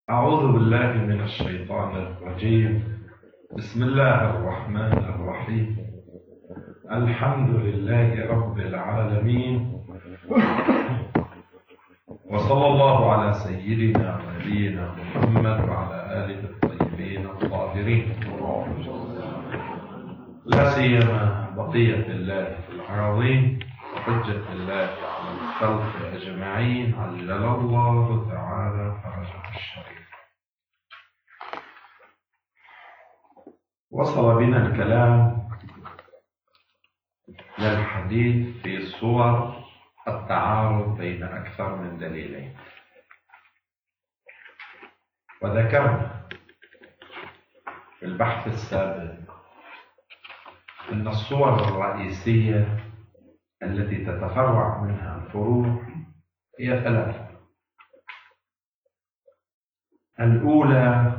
أعوذ بالله من الشيطان الرجيم. بسم الله الرحمن الرحيم. الحمد لله رب العالمين، وصلى الله على سيدنا ونبينا محمد وعلى آله الطيبين الطاهرين، لا سيما بقية الله في الأراضين وحجة الله على الخلق أجمعين، علل الله تعالى فرجه الشريف. وصل بنا الكلام للحديث في صور التعارض بين أكثر من دليلين، وذكرنا في البحث السابق أن الصور الرئيسية التي تتفرع منها الفروع هي ثلاثة. الأولى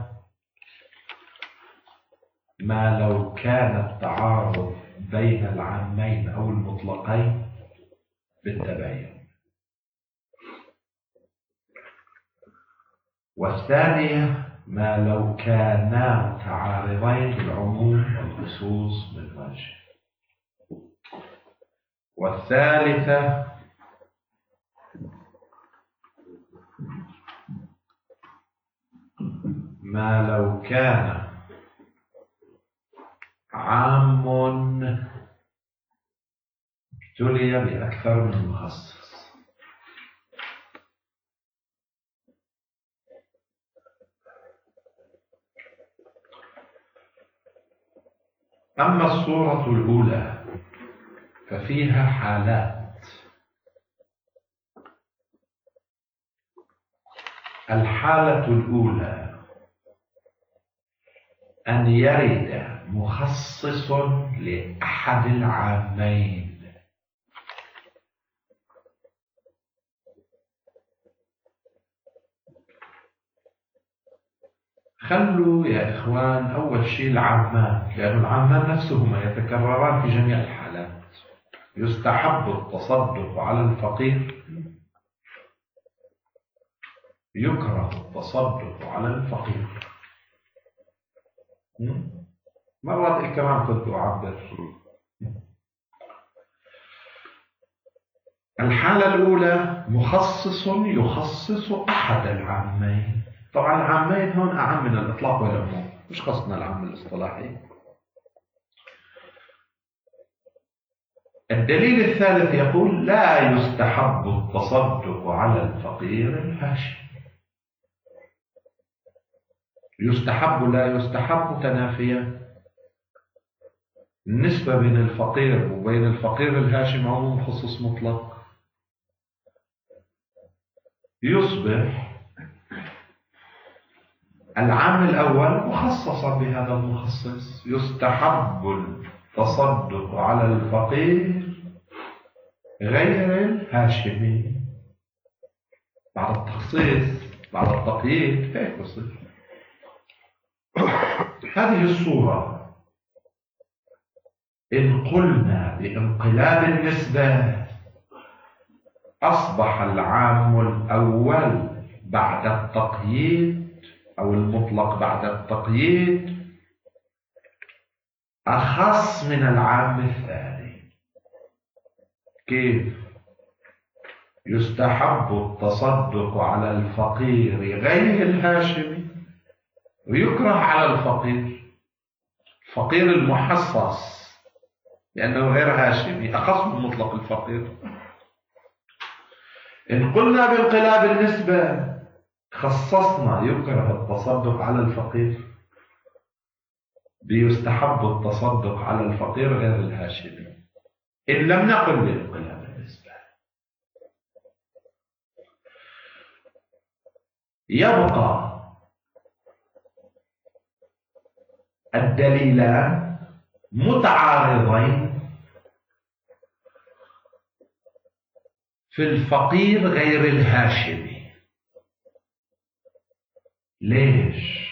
ما لو كان التعارض بين العامين أو المطلقين بالتباين، والثانية ما لو كانا متعارضين بالعموم والخصوص بالوجه، والثالثة ما لو كان عام ابتلي بأكثر من مخصص. أما الصورة الأولى ففيها حالات. الحالة الأولى أن يرد مخصص لأحد العامين. خلوا يا إخوان أول شيء العامان، لأن العامان نفسهما يتكرران في جميع الحالات. يستحب التصدق على الفقير، يكره التصدق على الفقير. مرات كمان كنت أعبر. الحالة الأولى مخصص يخصص أحد العامين. طبعا العامين هون أعم من الإطلاق والعموم، مش قصدنا العام الاصطلاحي. الدليل الثالث يقول لا يستحب التصدق على الفقير الهاشمي. يستحب لا يستحب تنافيا. النسبة بين الفقير وبين الفقير الهاشمي عموم خصوص مطلق. يصبح العام الأول مخصصا بهذا المخصص. يستحب التصدق على الفقير غير الهاشمي. بعد التخصيص بعد التقييد كيف يصير؟ هذه الصورة إن قلنا بانقلاب النسبة أصبح العام الأول بعد التقييد أو المطلق بعد التقييد أخص من العام الثاني. كيف؟ يستحب التصدق على الفقير غير الهاشمي، ويكره على الفقير المحصص لأنه غير هاشمي أخص من مطلق الفقير. إن قلنا بانقلاب النسبة خصصنا يكره التصدق على الفقير بيستحب التصدق على الفقير غير الهاشمي. إن لم نقل بانقلاب النسبة يبقى الدليلان متعارضين في الفقير غير الهاشمي. ليش؟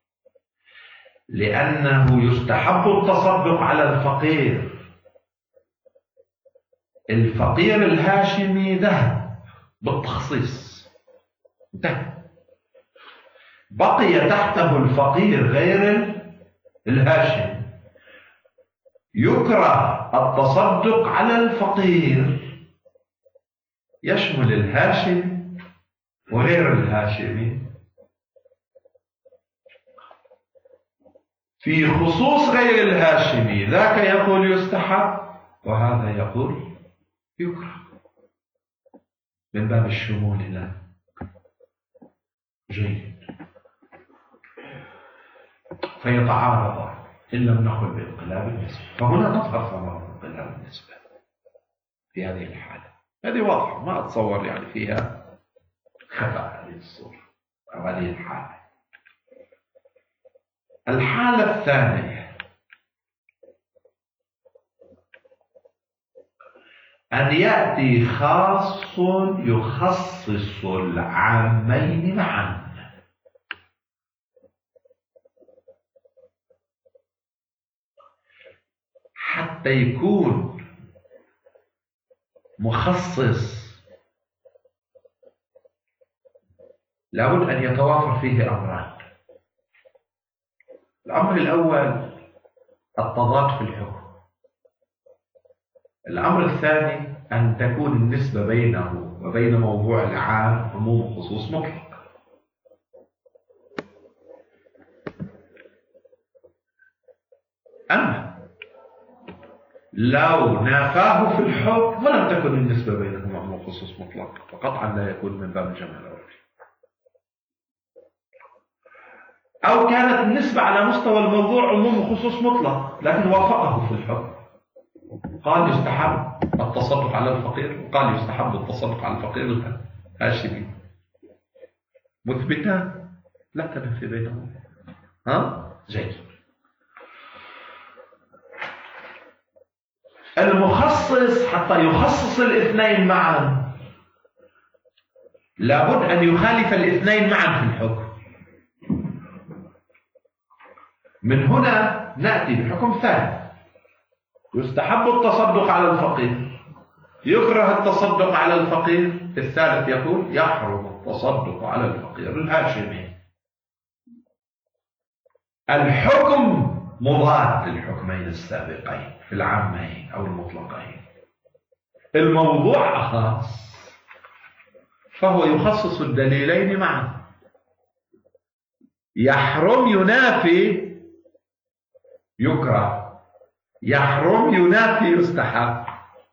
لأنه يستحب التصدق على الفقير الهاشمي ذهب بالتخصيص انتهى. بقي تحته الفقير غير الهاشمي، يكره التصدق على الفقير، يشمل الهاشمي وغير الهاشمي. في خصوص غير الهاشمي ذاك يقول يستحب وهذا يقول يكره، من باب الشمول له. جيد. فيتعارض إن لم نقل بانقلاب النسبة، فهنا تظهر ثمرة انقلاب النسبة في هذه الحالة. هذه واضحة، ما أتصور يعني فيها خفاء هذه الصورة أو هذه الحالة. الحالة الثانية أن يأتي خاص يخصص العامين معا، حتى يكون مخصص لابد أن يتوافر فيه أمران. الأمر الأول التضاد في الحكم، الأمر الثاني أن تكون النسبة بينه وبين موضوع العام عموم وخصوص مطلق. أما لو نافاه في الحكم ولم تكن النسبة بينهما عموم وخصوص مطلق فقطعا لا يكون من باب الجمع الأولي. أو كانت النسبة على مستوى الموضوع عموم وخصوص مطلق لكن وافقه في الحكم، قال يستحب التصدق على الفقير وقال يستحب التصدق على الفقير الهاشمي، مثبتان لا تنافي بينهما. جيد. المخصص حتى يخصص الاثنين معا لابد أن يخالف الاثنين معا في الحكم. من هنا نأتي بحكم ثاني، يستحب التصدق على الفقير، يكره التصدق على الفقير. الثالث يقول يحرم التصدق على الفقير الهاشمي. الحكم مضاد للحكمين السابقين في العامين أو المطلقين، الموضوع أخص فهو يخصص الدليلين معا. يحرم ينافي يكره، يحرم ينافي يستحب،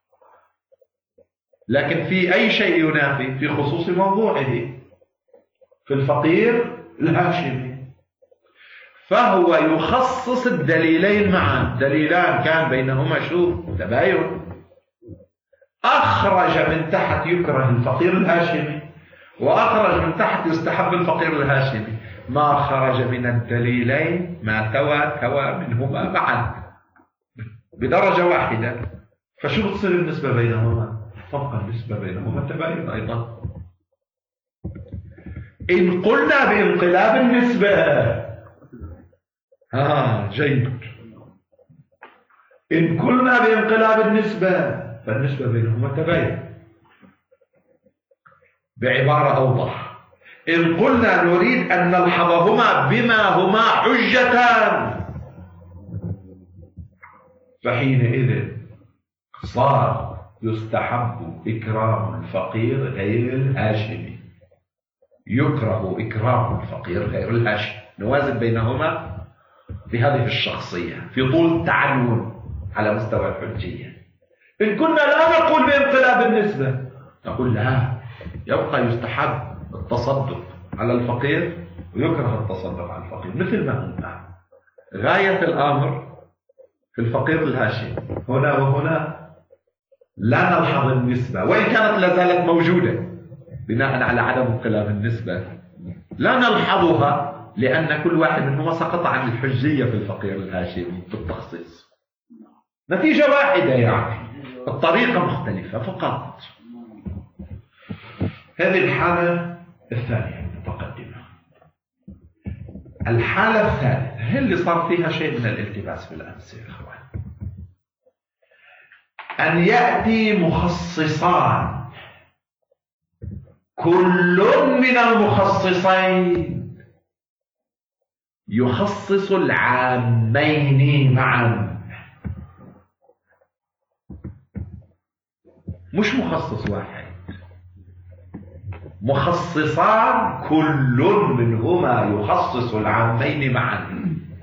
لكن في أي شيء ينافي؟ في خصوص موضوعه في الفقير الهاشمي، فهو يخصص الدليلين معا. دليلان كان بينهما تباين، أخرج من تحت يكره الفقير الهاشمي وأخرج من تحت يستحب الفقير الهاشمي. ما خرج من الدليلين ما توى منهما معا بدرجة واحدة، فشو بتصير النسبة بينهما؟ تبقى النسبة بينهما تباين أيضا. إن قلنا بانقلاب النسبة جيد، إن قلنا بانقلاب النسبة فالنسبة بينهما تباين. بعبارة أوضح، إن قلنا نريد أن نلحظهما بما هما حجتان فحينئذ صار يستحب إكرام الفقير غير الهاشمي، يكره إكرام الفقير غير الهاشمي. نوازن بينهما بهذه الشخصية في طول التعنون على مستوى الحجية. إن كنا لا نقول بانقلاب النسبة نقول لا، يبقى يستحب التصدق على الفقير ويكره التصدق على الفقير مثل ما قلنا. غاية الأمر في الفقير الهاشمي هنا وهنا لا نلحظ النسبة، وإن كانت لازالت موجودة بناء على عدم انقلاب النسبة لا نلحظها، لأن كل واحد منهما سقط عن الحجية في الفقير الهاشمي في التخصيص. نتيجة واحدة يعني، الطريقة مختلفة فقط. هذه الحالة الثانية المتقدمة. الحالة الثالثة هي اللي صار فيها شيء من الالتباس في الأمس يا إخوان، أن يأتي مخصصان كل من المخصصين يخصص العامين معا، مش مخصص واحد، مخصصان كل منهما يخصص العامين معا.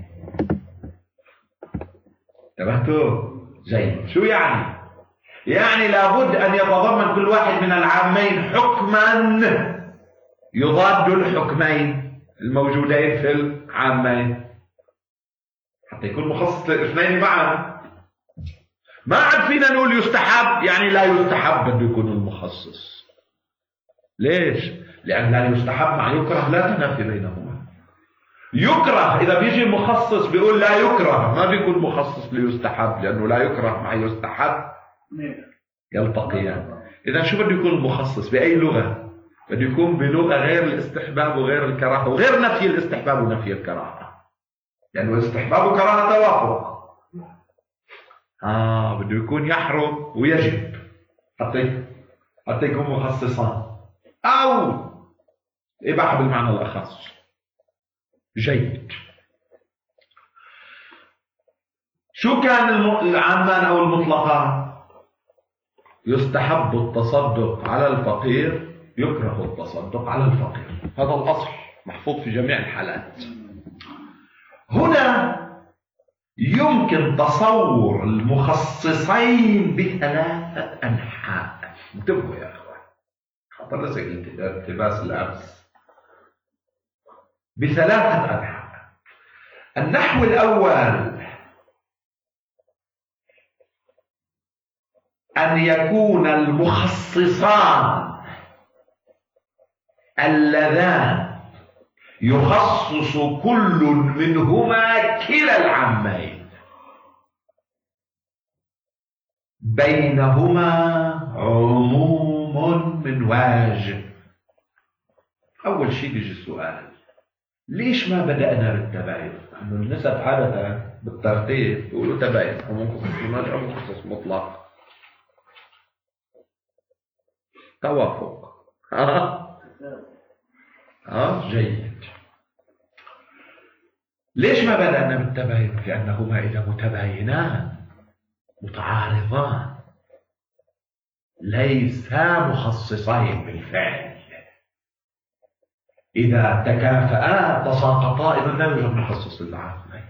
انتبهتوا؟ جيد. شو يعني؟ يعني لابد أن يتضمن كل واحد من العامين حكما يضاد الحكمين الموجودين في العامين حتى يكون مخصص للاثنين معا. ما عاد فينا نقول يستحب يعني لا يستحب بده يكون المخصص. ليش؟ لأن لا يستحب مع يكره لا تنافي بينهما. يكره إذا بيجي المخصص بيقول لا يكره، ما بيكون مخصص ليستحب، لأنه لا يكره مع يستحب يلتقيان. إذا شو بده يكون المخصص بأي لغة؟ بده يكون بلغة غير الاستحباب وغير الكراهة وغير نفي الاستحباب ونفي الكراهة، لأنه الاستحباب وكراهة توافق. بده يكون يحرم ويجب حتى يكون مخصصان، أو إباحة بالمعنى الأخص. جيد. شو كان العامان أو المطلقان؟ يستحب التصدق على الفقير، يكره التصدق على الفقير. هذا الأصل محفوظ في جميع الحالات. هنا يمكن تصور المخصصين بثلاثة أنحاء. انتبهوا يا أخوان، خطر لسه التباس الأمس. بثلاثة أنحاء. النحو الأول أن يكون المخصصان اللذان يخصص كل منهما كلا العامين، بينهما عموم من واجب. أول شيء بيجي السؤال، ليش ما بدأنا بالتباين؟ لأنه النسب عادة بالترتيب يقولوا تباين أو منخصص أو مخصص مطلق. توافق. جيد. ليش ما بدأنا بالتباين؟ لأنهما إذا متباينان متعارضان ليسا مخصصين بالفعل، إذا تكافئا تساقطا، إذا لا يوجد مخصص للعامين.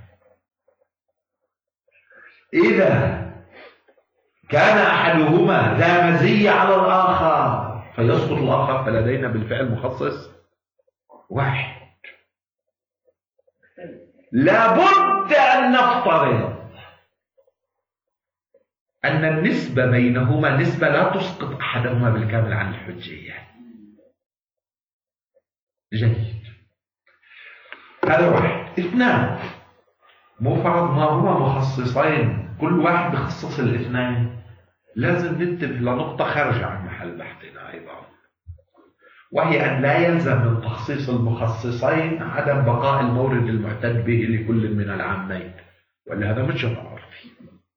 إذا كان أحدهما ذا مزية على الآخر فيسقط الآخر، فلدينا بالفعل مخصص واحد. لابد أن نفترض أن النسبة بينهما نسبة لا تسقط أحدهما بالكامل عن الحجية. جيد. هذا واحد. اثنان، مو فرضنا هما مخصصين كل واحد بخصص الاثنين، لازم ننتبه لنقطة خارجة عن محل بحثنا أيضا، وهي أن لا يلزم من تخصيص المخصصين عدم بقاء المورد المعتد به لكل من العامين، ولا هذا مش جمع عرفي.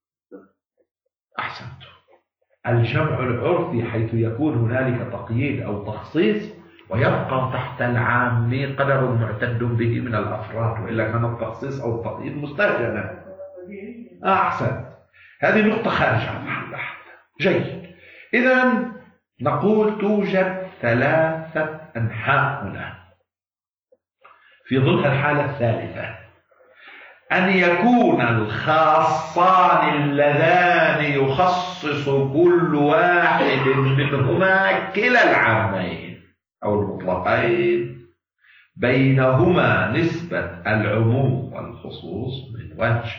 أحسنت. الجمع العرفي حيث يكون هنالك تقييد أو تخصيص ويبقى تحت العام قدر معتد به من الأفراد، وإلا كان التخصيص أو التقييد مستهجنا. أحسنت. هذه نقطة خارجة عن محل بحث. جيد. إذن نقول توجد ثلاثة أنحاء هنا. في ظل الحالة الثالثة أن يكون الخاصان اللذان يخصص كل واحد منهما كلا العامين أو المطلقين، بينهما نسبة العموم والخصوص من وجه.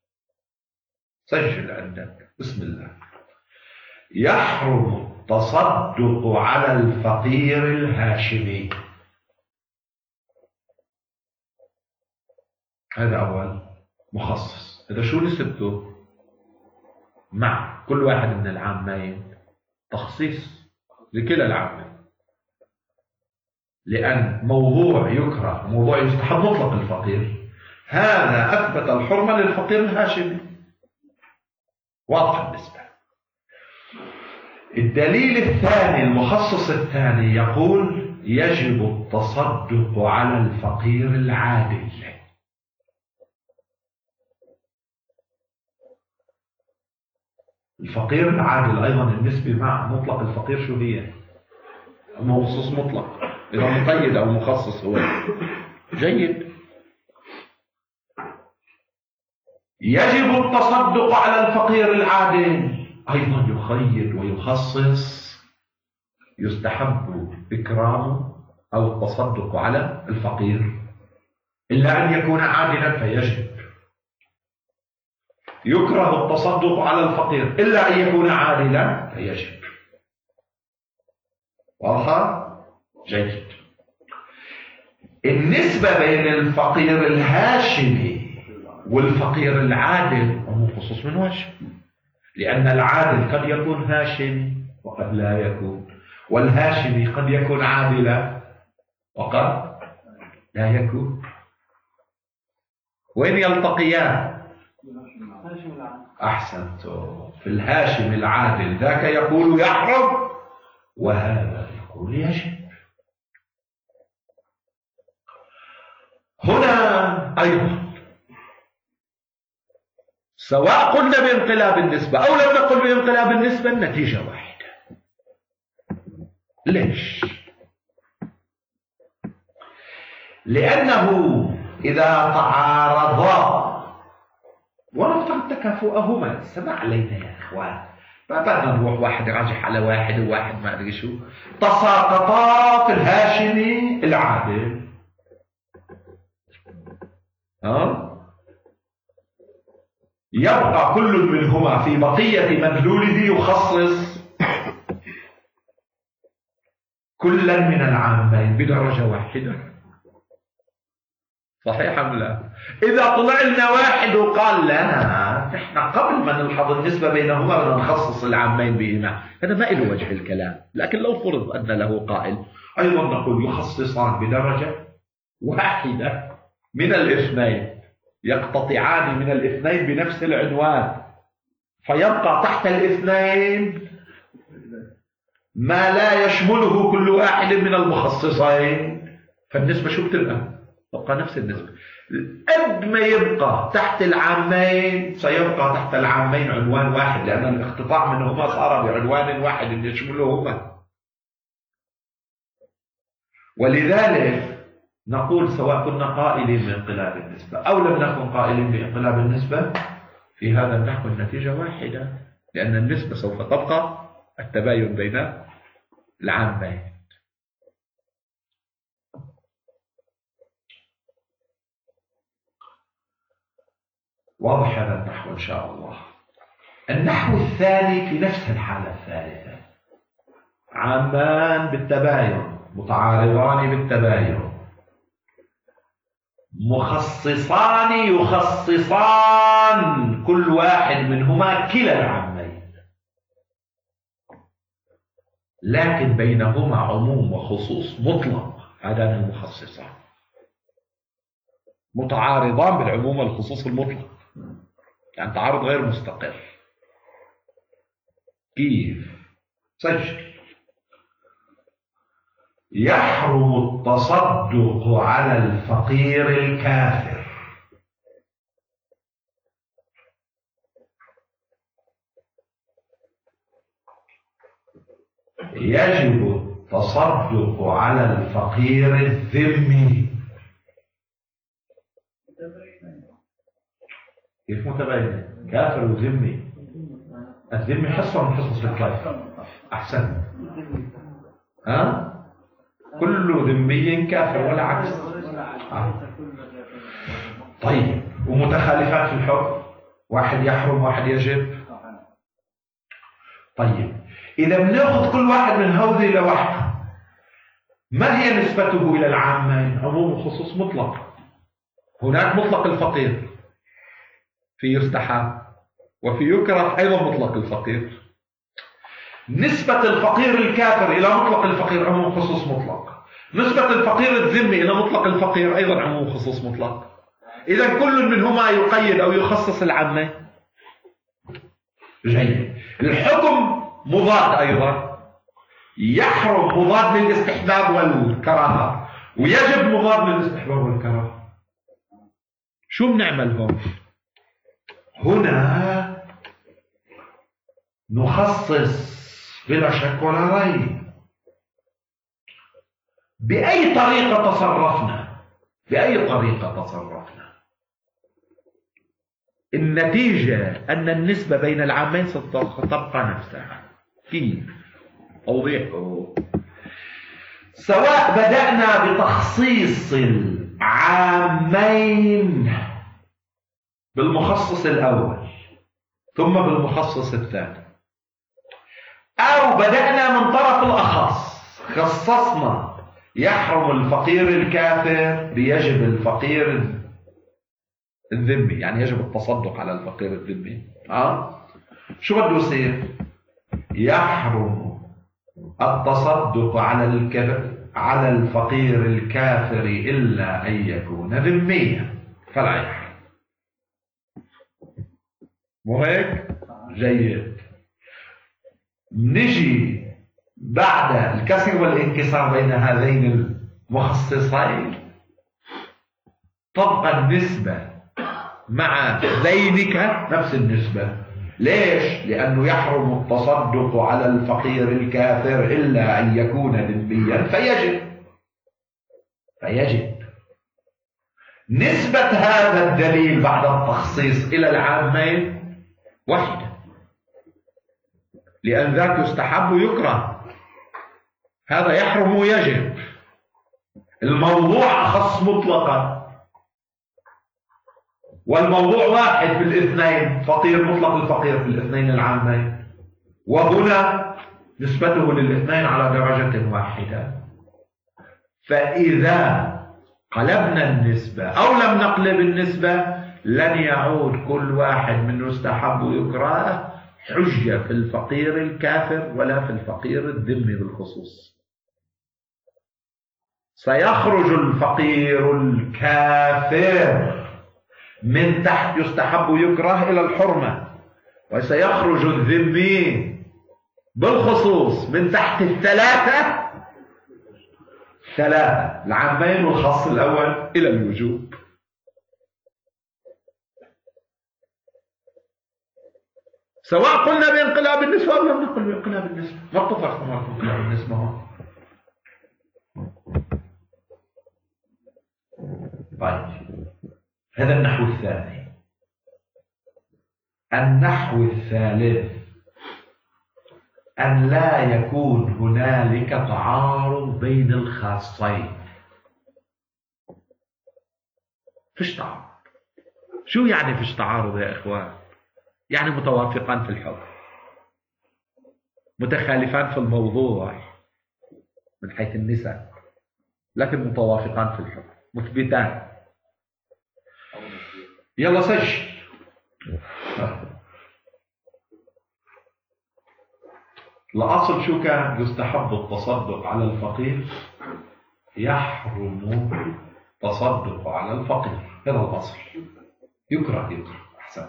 سجل عندك. بسم الله. يحرم التصدق على الفقير الهاشمي. هذا أول مخصص. إذا شو نسبته؟ مع كل واحد من العامين تخصيص لكلا العامين، لأن موضوع يكره موضوع يستحب مطلق الفقير، هذا أثبت الحرمة للفقير الهاشمي. واضح النسبة. الدليل الثاني المخصص الثاني يقول يجب التصدق على الفقير العادل. الفقير العادل أيضا النسبة مع مطلق الفقير شو هي؟ مخصص مطلق، إذا مقيد أو مخصص هو جيد. يجب التصدق على الفقير العادل، أيضا يقيد ويخصص، يستحب إكرامه أو التصدق على الفقير إلا أن يكون عادلا فيجب. يكره التصدق على الفقير إلا أن يكون عادلا فيجب. واضح؟ جيد. النسبة بين الفقير الهاشمي والفقير العادل هو خصوص من وجه، لأن العادل قد يكون هاشمي وقد لا يكون، والهاشمي قد يكون عادلا وقد لا يكون. وين يلتقيان؟ أحسنت. في الهاشم العادل ذاك يقول يحرم وهذا يقول يجب. هنا أيضا سواء قلنا بانقلاب النسبة أو لم نقل بانقلاب النسبة النتيجة واحدة. ليش؟ لأنه إذا تعارضا ونفترض تكافؤهما، ما علينا يا إخوان، ما بدنا نروح واحد راجح على واحد وواحد ما أدري شو، تساقطا في الهاشمي العادل. يبقى كل منهما في بقية مدلوله يخصص كلا من العامين بدرجة واحدة. صحيح أم لا؟ إذا طلع لنا واحد وقال لنا نحن قبل ما نلحظ النسبة بينهما بدنا نخصص العامين بهما، هذا ما له وجه الكلام. لكن لو فرض أن له قائل أيضا نقول يخصصان بدرجة واحدة من الاثنين، يقتطعان من الاثنين بنفس العنوان، فيبقى تحت الاثنين ما لا يشمله كل واحد من المخصصين، فالنسبة شو بتبقى؟ تبقى نفس النسبة. قد ما يبقى تحت العامين سيبقى تحت العامين عنوان واحد، لأن الاقتطاع منهما صار بعنوان واحد يشملهما. ولذلك نقول سواء كنا قائلين بانقلاب النسبة أو لم نكن قائلين بانقلاب النسبة، في هذا النحو النتيجة واحدة، لأن النسبة سوف تبقى التباين بين العامين. واضح هذا النحو إن شاء الله. النحو الثاني في نفس الحالة الثالثة، عامان بالتباين متعارضان بالتباين، مخصصان يخصصان كل واحد منهما كلا العامين، لكن بينهما عموم وخصوص مطلق. هذان المخصصان متعارضان بالعموم والخصوص المطلق، يعني تعارض غير مستقر. كيف؟ سجل. يحرم التصدق على الفقير الكافر. يجب التصدق على الفقير الذمي. كيف متباين؟ كافر وذمي. الذمي حصة من حصص الكافر. أحسن. كل ذمي كافر ولا عكس. طيب، ومتخالفات في الحكم، واحد يحرم واحد يجب. طيب، إذا بناخذ كل واحد من هذه لوحده، ما هي نسبته إلى العامين؟ عموم وخصوص مطلق. هناك مطلق الفقير في يستحب، وفي يكره أيضا مطلق الفقير. نسبة الفقير الكافر إلى مطلق الفقير عموم وخصوص مطلق. نسبة الفقير الذمي إلى مطلق الفقير أيضا عموم وخصوص مطلق. إذا كل منهما يقيد أو يخصص العامين. جيد. الحكم مضاد أيضا، يحرم مضاد للاستحباب والكراهة، ويجب مضاد للاستحباب والكراهة. شو بنعمل هون؟ هنا نخصص بلا شك ولا ريب. بأي طريقة تصرفنا النتيجة أن النسبة بين العامين ستبقى نفسها. كيف؟ أوضحه. سواء بدأنا بتخصيص العامين بالمخصص الأول ثم بالمخصص الثاني، أو بدأنا من طرف الأخص، خصصنا يحرم الفقير الكافر بيجب الفقير الذمي، يعني يجب التصدق على الفقير الذمي. شو بده يصير؟ يحرم التصدق على الفقير الكافر إلا أن يكون ذميا فلا يحرم. مو هيك؟ جيد. نجي بعد الكسر والانكسار بين هذين المخصصين تبقى النسبة مع ذينك نفس النسبة. ليش؟ لأنه يحرم التصدق على الفقير الكافر إلا أن يكون ذميا فيجب نسبة هذا الدليل بعد التخصيص إلى العامين واحدة، لأن ذاك يستحب ويكره، هذا يحرم ويجب. الموضوع أخص مطلقا، والموضوع واحد في الاثنين، فقير مطلق الفقير في الاثنين العامين، وهنا نسبته للاثنين على درجة واحدة. فإذا قلبنا النسبة أو لم نقلب النسبة لن يعود كل واحد من يستحب ويكره حجة في الفقير الكافر ولا في الفقير الذمي بالخصوص. سيخرج الفقير الكافر من تحت يستحب ويكره إلى الحرمة، وسيخرج الذمي بالخصوص من تحت الثلاثة العامين والخاص الأول إلى الوجوب. سواء قلنا بانقلاب النسبة أو لم نقل بانقلاب النسبة، ما اتفقنا بانقلاب النسبة. طيب، هذا النحو الثاني. النحو الثالث أن لا يكون هنالك تعارض بين الخاصين. فيش تعارض. شو يعني فيش تعارض يا إخوان؟ يعني متوافقان في الحكم، متخالفان في الموضوع من حيث النسب، لكن متوافقان في الحكم، مثبتان. يلا سجل. الأصل شو كان؟ يستحب التصدق على الفقير، يحرم التصدق على الفقير. هذا الأصل. يكره أحسن.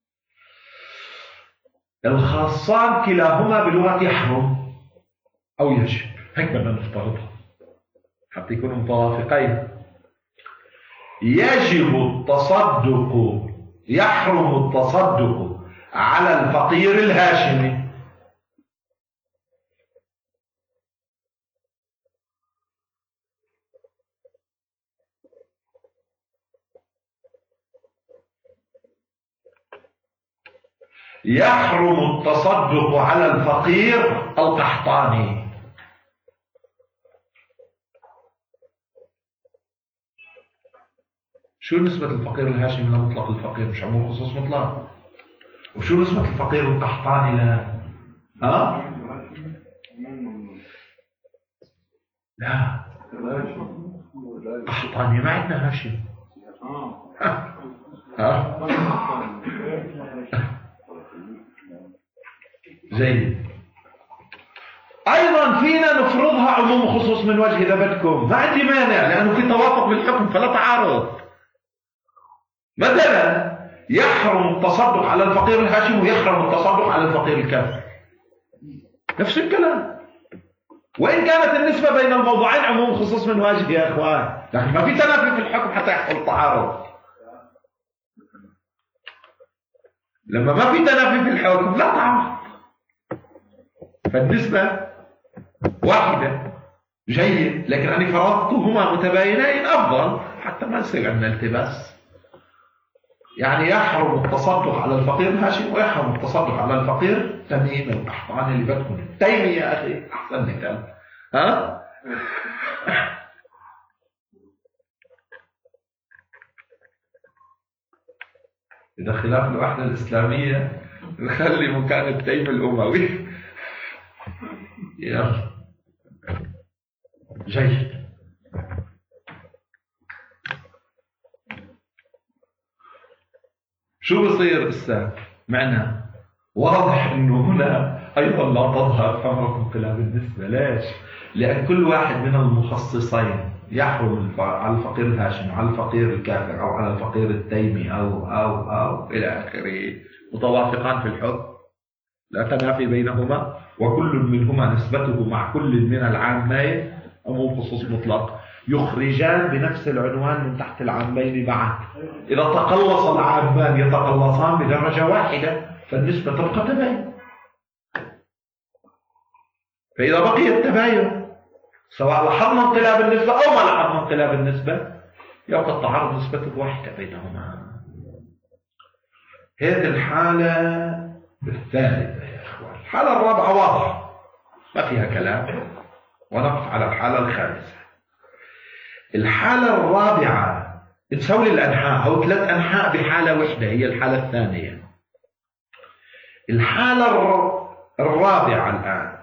الخاصان كلاهما بلغة يحرم أو يجب، هيك بدنا نفترضها حتى يكونوا متوافقين. يجب التصدق، يحرم التصدق على الفقير الهاشمي. يحرم التصدق على الفقير القحطاني. شو نسبة الفقير الهاشمي لمطلق الفقير؟ مش عموم خصوص مطلق. وشو نسبة الفقير القحطاني لا قحطاني ما عندنا هاشم. جيد. ايضا فينا نفرضها عموم خصوص من وجه اذا بدكم، ما عندي مانع لانه في توافق بالحكم فلا تعارض. مثلا يحرم التصدق على الفقير الهاشمي ويحرم التصدق على الفقير الكافر، نفس الكلام، وان كانت النسبة بين الموضوعين عموم خصوص من وجه يا اخوان، لكن ما في تنافي في الحكم حتى يحصل التعارض. لما ما في تنافي في الحكم لا تعارض. فالنسبة واحدة. جيد، لكن أنا فرضتهما متباينين أفضل حتى ما يصير عندنا التباس. يعني يحرم التصدق على الفقير الهاشمي ويحرم التصدق على الفقير تميم القحطاني اللي بدكم التيمي يا أخي أحسن مثال. ها؟ إذا خلاف الوحدة الإسلامية نخلي مكان التيم الأموي. يلا جيد. شو بصير هسه معنا؟ واضح انه هنا ايضا لا تظهر ثمرة انقلاب النسبة. ليش؟ لان كل واحد من المخصصين يحرم على الفقير الهاشمي، على الفقير الكافر، او على الفقير التيمي، او الى اخره، متوافقان في الحكم، لا تنافي بينهما، وكل منهما نسبته مع كل من العامين أمام خصوص مطلق، يخرجان بنفس العنوان من تحت العامين معا. إذا تقلص العامان يتقلصان بدرجة واحدة فالنسبة تبقى تباين. فإذا بقي التباين سواء لاحظنا انقلاب النسبة أو ما لاحظنا انقلاب النسبة يبقى التعارض نسبة واحدة بينهما. هذه الحالة الثالثة يا إخوان. الحالة الرابعة واضحة ما فيها كلام، ونقف على الحالة الخامسة. الحالة الرابعة تساوي الأنحاء أو 3 أنحاء بحالة واحدة، هي الحالة الثانية. الحالة الرابعة الآن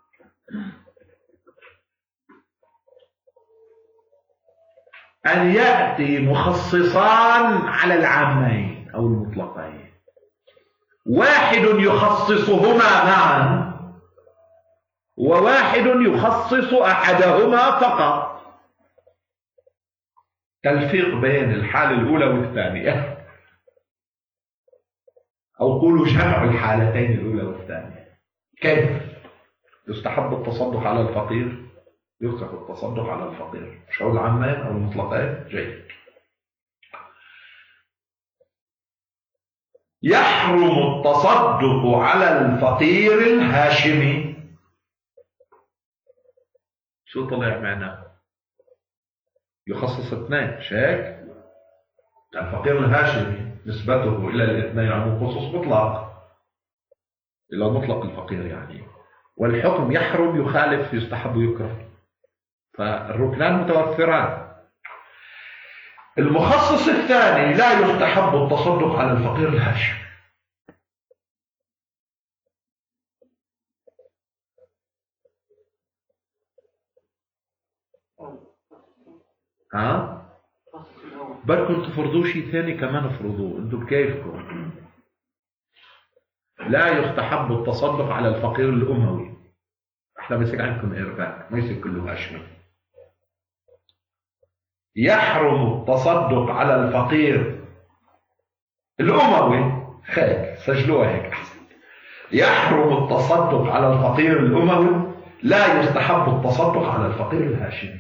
أن يأتي مخصصان على العامين أو المطلقين، واحد يخصصهما معا وواحد يخصص أحدهما فقط. تلفيق بين الحالة الأولى والثانية، أو قولوا جمع الحالتين الأولى والثانية. كيف؟ يستحب التصدق على الفقير، يكره التصدق على الفقير، شو العامين أو المطلقين. جيد. يحرم التصدق على الفقير الهاشمي. شو طلع معنا؟ يخصص 2 شيك. الفقير الهاشمي نسبته إلى الاثنين عن خصوص مطلق، إلى مطلق الفقير يعني، والحكم يحرم يخالف يستحب يكره، فالركنان متوفران. المخصص الثاني لا يستحب التصدق على الفقير الهاشمي. ها؟ بدكم تفرضوا شيء ثاني كمان افرضوه انتم بكيفكم. لا يستحب التصدق على الفقير الأموي. احنا بيصير عندكم إرباك، ما يصير كله هاشمي. يحرم التصدق على الفقير الأموي. خير سجلوها هيك أحسن. يحرم التصدق على الفقير الأموي، لا يستحب التصدق على الفقير الهاشمي.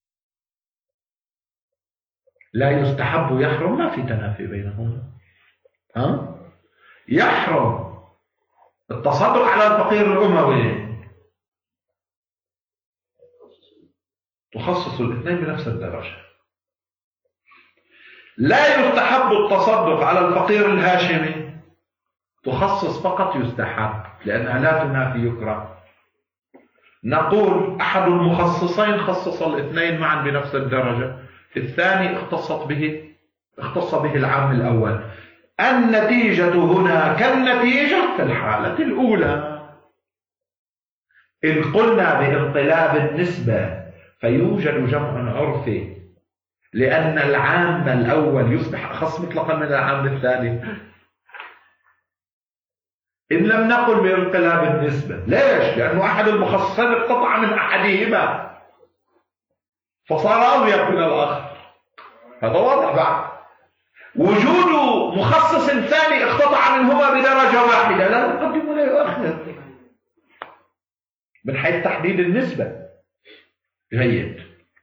لا يستحب يحرم، ما في تنافي بينهما. ها؟ يحرم التصدق على الفقير الأموي، تخصص الاثنين بنفس الدرجة. لا يستحب التصدق على الفقير الهاشمي، تخصص فقط يستحب لأنها لا تنافي يكره. نقول أحد المخصصين خصص الاثنين معا بنفس الدرجة، الثاني اختص به العام الأول. النتيجة هنا كالنتيجة في الحالة الأولى. إن قلنا بانقلاب النسبة فيوجد جمع عرفي، لأن العام الأول يصبح أخص مطلقا من العام الثاني. إن لم نقل بانقلاب النسبة، ليش؟ لأنه أحد المخصصين اقتطع من أحدهما فصار أضيق من الآخر. هذا واضح بعد. وجود مخصص ثاني اقتطع منهما بدرجة واحدة لا يقدم ولا يؤخر من حيث تحديد النسبة. جيد.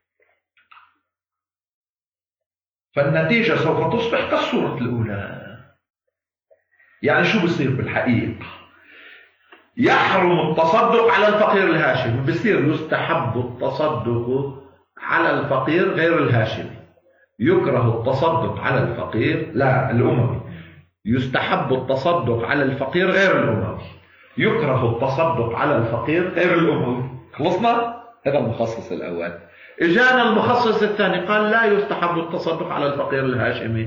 فالنتيجة سوف تصبح كالصورة الأولى. يعني شو بصير بالحقيقة؟ يحرم التصدق على الفقير الهاشمي، بصير يستحب التصدق على الفقير غير الهاشمي، يكره التصدق على الفقير لا الأموي، يستحب التصدق على الفقير غير الأموي، يكره التصدق على الفقير غير الأموي. خلصنا؟ هذا المخصص الأول. إجانا المخصص الثاني قال لا يستحب التصدق على الفقير الهاشمي،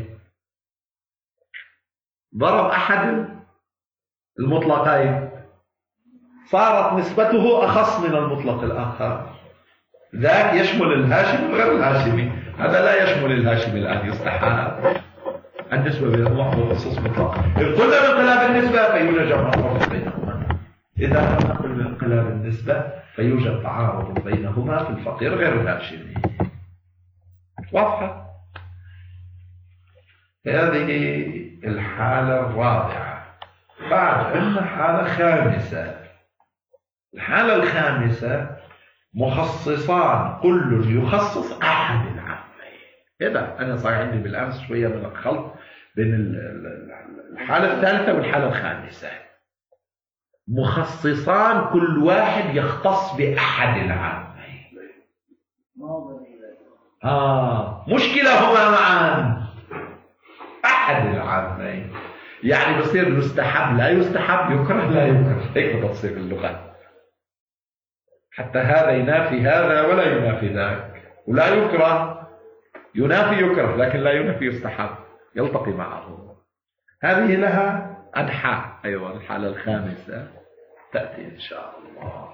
ضرب أحد المطلقين صارت نسبته أخص من المطلق الآخر، ذاك يشمل الهاشمي وغير الهاشمي، هذا لا يشمل الهاشمي الآن، يستحب النسبة بينهما مخصص مطلق. إن قلنا بانقلاب النسبة فيوجد جمع فرق بينهما، إذا لم نقل بانقلاب النسبة فيوجد تعارض بينهما في الفقير غير الهاشمي. واضحة؟ هذه الحالة الرابعة. بعد عندنا حالة خامسة. الحالة الخامسة مخصصان كل يخصص أحد العامين. إذا أنا صار عندي بالأمس شوية من الخلط بين الحالة الثالثة والحالة الخامسة. مخصصان كل واحد يختص بأحد العامين. مشكلة هما معا أحد العامين، يعني بصير يستحب لا يستحب، يكره لا يكره، هيك بتصير اللغة. حتى هذا ينافي هذا ولا ينافي ذاك، ولا يكره ينافي يكره لكن لا ينافي يستحب، يلتقي معه. هذه لها أنحاء. أيوة الحالة الخامسة تأتي إن شاء الله.